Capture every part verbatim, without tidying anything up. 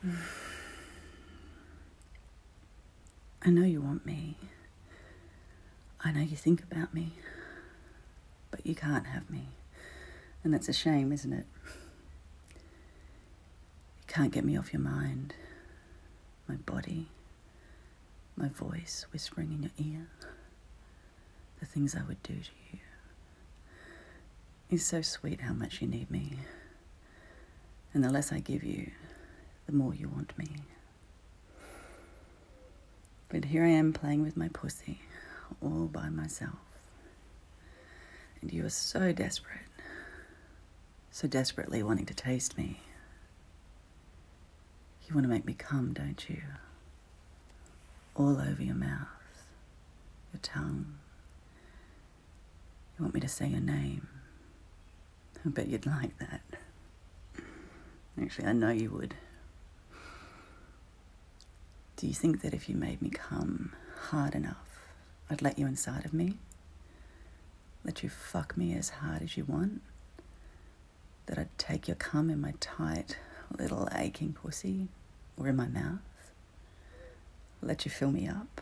I know you want me. I know you think about me. But you can't have me. And that's a shame, isn't it? You can't get me off your mind. My body. My voice whispering in your ear. The things I would do to you. It's so sweet how much you need me. And the less I give you, the more you want me. But here I am playing with my pussy, all by myself. And you are so desperate, so desperately wanting to taste me. You want to make me come, don't you? All over your mouth, your tongue. You want me to say your name. I bet you'd like that. Actually, I know you would. Do you think that if you made me come hard enough, I'd let you inside of me? Let you fuck me as hard as you want? That I'd take your cum in my tight, little aching pussy, or in my mouth? Let you fill me up?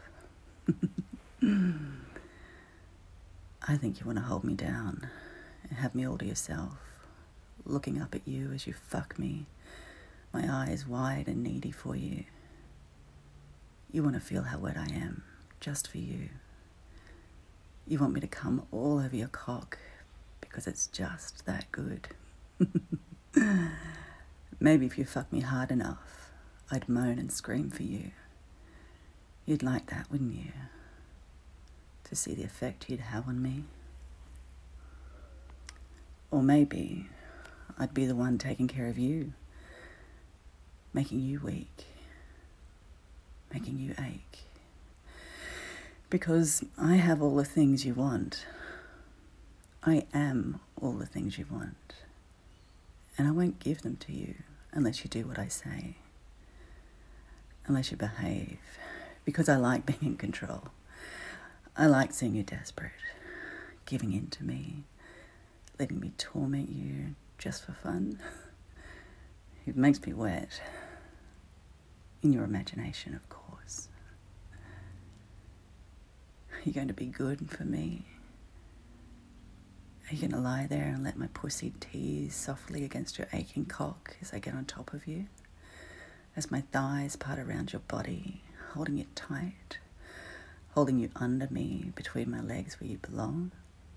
I think you want to hold me down and have me all to yourself, looking up at you as you fuck me, my eyes wide and needy for you. You want to feel how wet I am, just for you. You want me to come all over your cock because it's just that good. Maybe if you fuck me hard enough, I'd moan and scream for you. You'd like that, wouldn't you? To see the effect you'd have on me. Or maybe I'd be the one taking care of you, making you weak, making you ache. Because I have all the things you want. I am all the things you want. And I won't give them to you unless you do what I say. Unless you behave. Because I like being in control. I like seeing you desperate, giving in to me, letting me torment you just for fun. It makes me wet. In your imagination, of course. Are you going to be good for me? Are you going to lie there and let my pussy tease softly against your aching cock as I get on top of you? As my thighs part around your body, holding it tight, holding you under me between my legs where you belong?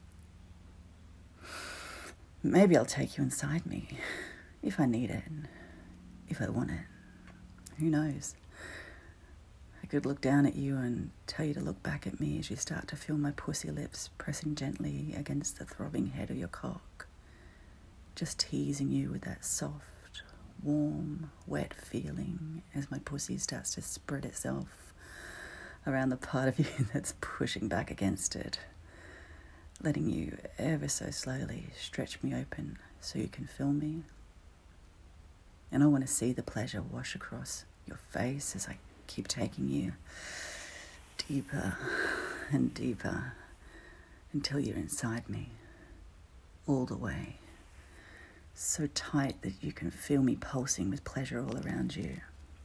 Maybe I'll take you inside me, if I need it, if I want it. Who knows? I could look down at you and tell you to look back at me as you start to feel my pussy lips pressing gently against the throbbing head of your cock, just teasing you with that soft, warm, wet feeling as my pussy starts to spread itself around the part of you that's pushing back against it, letting you ever so slowly stretch me open so you can feel me. And I want to see the pleasure wash across your face as I keep taking you deeper and deeper until you're inside me, all the way, so tight that you can feel me pulsing with pleasure all around you.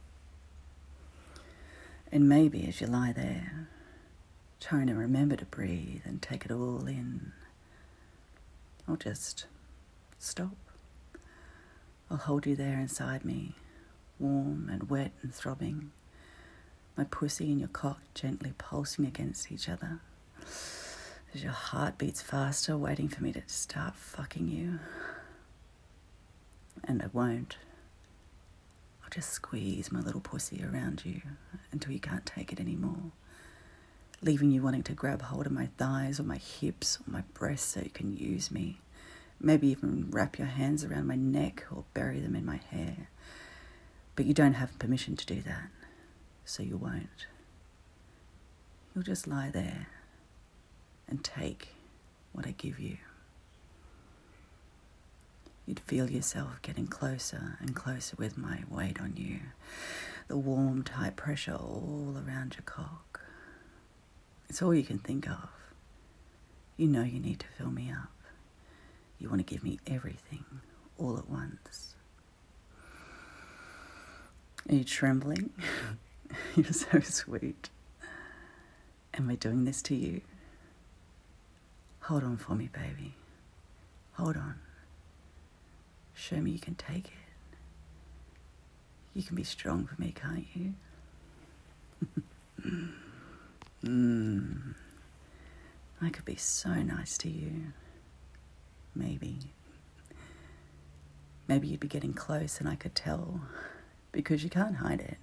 And maybe as you lie there, trying to remember to breathe and take it all in, I'll just stop. I'll hold you there inside me, warm and wet and throbbing, my pussy and your cock gently pulsing against each other, as your heart beats faster, waiting for me to start fucking you. And I won't. I'll just squeeze my little pussy around you until you can't take it anymore, leaving you wanting to grab hold of my thighs or my hips or my breasts so you can use me. Maybe even wrap your hands around my neck or bury them in my hair. But you don't have permission to do that, so you won't. You'll just lie there and take what I give you. You'd feel yourself getting closer and closer with my weight on you, the warm, tight pressure all around your cock. It's all you can think of. You know you need to fill me up. You want to give me everything, all at once. Are you trembling? You're so sweet. Am I doing this to you? Hold on for me, baby. Hold on. Show me you can take it. You can be strong for me, can't you? mm. I could be so nice to you. Maybe. Maybe you'd be getting close and I could tell, because you can't hide it.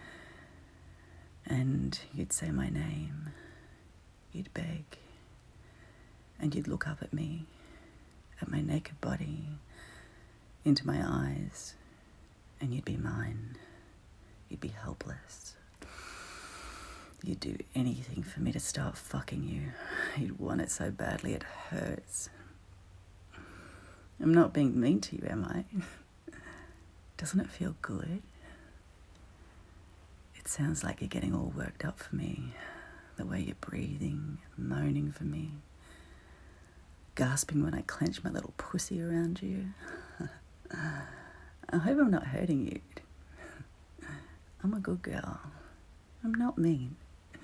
And you'd say my name. You'd beg. And you'd look up at me, at my naked body, into my eyes, and you'd be mine. You'd be helpless. You'd do anything for me to start fucking you. You'd want it so badly it hurts. I'm not being mean to you, am I? Doesn't it feel good? It sounds like you're getting all worked up for me. The way you're breathing, moaning for me. Gasping when I clench my little pussy around you. I hope I'm not hurting you. I'm a good girl. I'm not mean.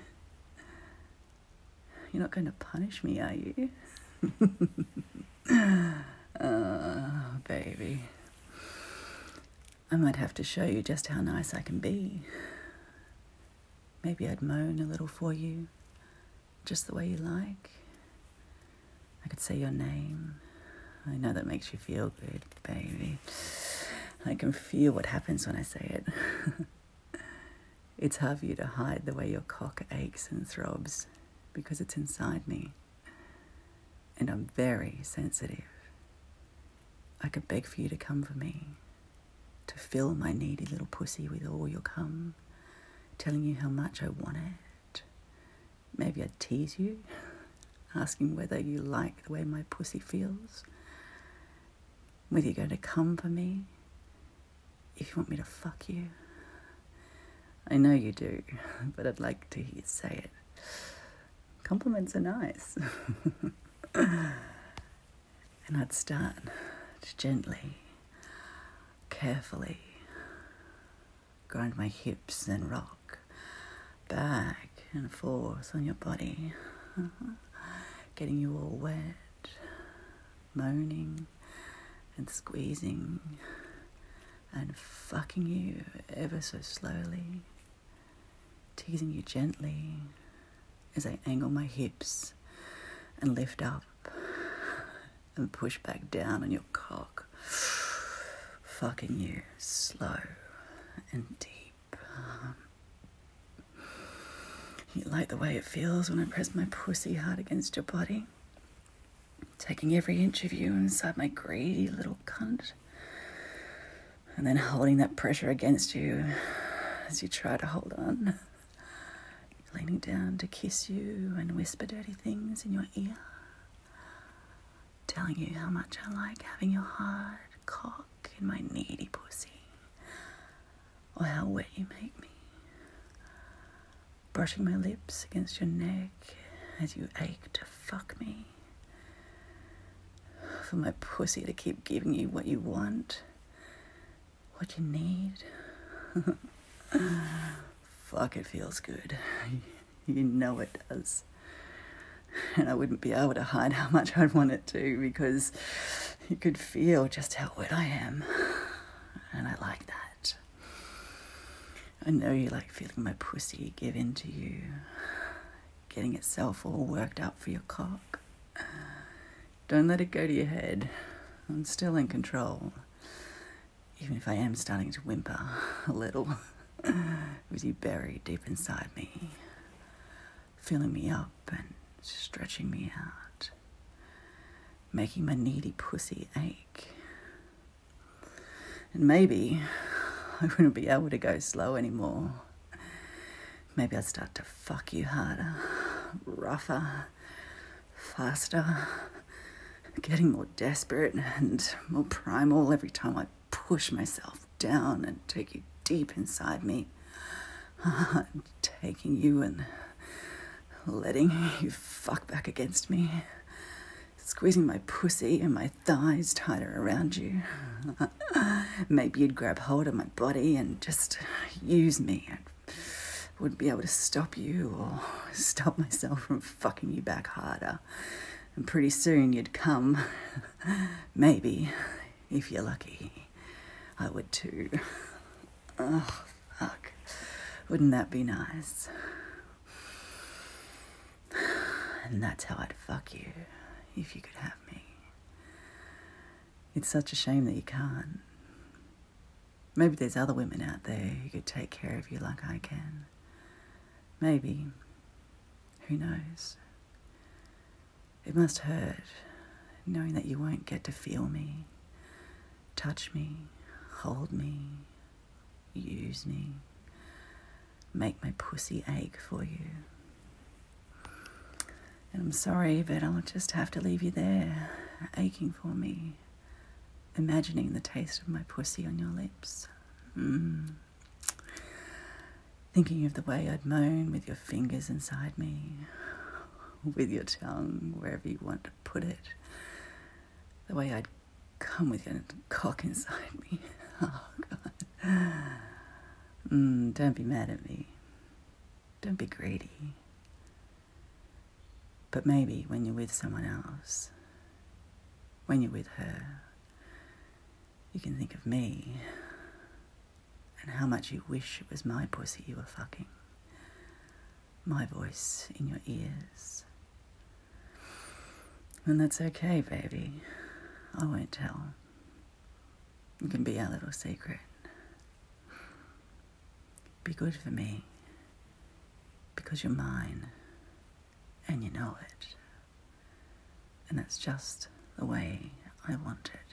You're not going to punish me, are you? Oh, baby. I might have to show you just how nice I can be. Maybe I'd moan a little for you, just the way you like. I could say your name. I know that makes you feel good, baby. I can feel what happens when I say it. It's hard for you to hide the way your cock aches and throbs because it's inside me. And I'm very sensitive. I could beg for you to come for me, to fill my needy little pussy with all your cum, telling you how much I want it. Maybe I'd tease you, asking whether you like the way my pussy feels, whether you're going to come for me, if you want me to fuck you. I know you do, but I'd like to hear you say it. Compliments are nice. And I'd start to gently, carefully grind my hips and rock back and forth on your body, uh-huh. Getting you all wet, moaning and squeezing and fucking you ever so slowly, teasing you gently as I angle my hips and lift up and push back down on your cock, fucking you slow and deep. You like the way it feels when I press my pussy hard against your body, taking every inch of you inside my greedy little cunt, and then holding that pressure against you as you try to hold on, leaning down to kiss you and whisper dirty things in your ear, telling you how much I like having your hard cock in my needy pussy, or how wet you make me, brushing my lips against your neck as you ache to fuck me, for my pussy to keep giving you what you want, what you need. Fuck, it feels good. You know it does. And I wouldn't be able to hide how much I'd want it to, because you could feel just how wet I am. And I like that. I know you like feeling my pussy give in to you, getting itself all worked up for your cock. Don't let it go to your head. I'm still in control, even if I am starting to whimper a little, with you buried deep inside me, filling me up and stretching me out, making my needy pussy ache. And maybe I wouldn't be able to go slow anymore. Maybe I'd start to fuck you harder, rougher, faster, getting more desperate and more primal every time I push myself down and take you deep inside me, taking you and letting you fuck back against me, squeezing my pussy and my thighs tighter around you. Maybe you'd grab hold of my body and just use me. I wouldn't be able to stop you or stop myself from fucking you back harder. And pretty soon you'd come. Maybe, if you're lucky, I would too. Oh, fuck. Wouldn't that be nice? And that's how I'd fuck you, if you could have me. It's such a shame that you can't. Maybe there's other women out there who could take care of you like I can. Maybe. Who knows? It must hurt, knowing that you won't get to feel me, touch me, hold me, use me, make my pussy ache for you. And I'm sorry, but I'll just have to leave you there, aching for me, imagining the taste of my pussy on your lips. Mm. Thinking of the way I'd moan with your fingers inside me, with your tongue wherever you want to put it. The way I'd come with your cock inside me. Oh, God. Mm, don't be mad at me. Don't be greedy. But maybe when you're with someone else, when you're with her, you can think of me and how much you wish it was my pussy you were fucking. My voice in your ears. And that's okay, baby. I won't tell. It can be our little secret. Be good for me, because you're mine, and you know it. And that's just the way I want it.